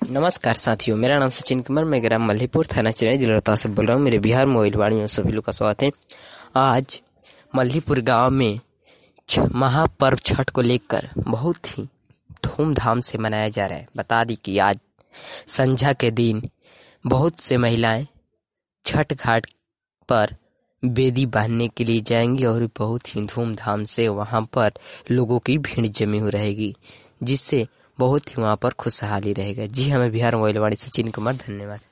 नमस्कार साथियों, मेरा नाम सचिन कुमार, मैं ग्राम मल्हीपुर, थाना चिरैनी, जिला रोहतास से बोल रहा हूँ। मेरे बिहार मोबाइल वाणी में सभी लोग का स्वागत है। आज मल्हीपुर गांव में महापर्व छठ को लेकर बहुत ही धूमधाम से मनाया जा रहा है। बता दी कि आज संध्या के दिन बहुत से महिलाएं छठ घाट पर बेदी बांधने के लिए जाएंगी और बहुत ही धूमधाम से वहां पर लोगों की भीड़ जमी हुई रहेगी, जिससे बहुत ही वहाँ पर खुशहाली रहेगा। जी हमें बिहार मोबाइल वाणी सचिन कुमार, धन्यवाद।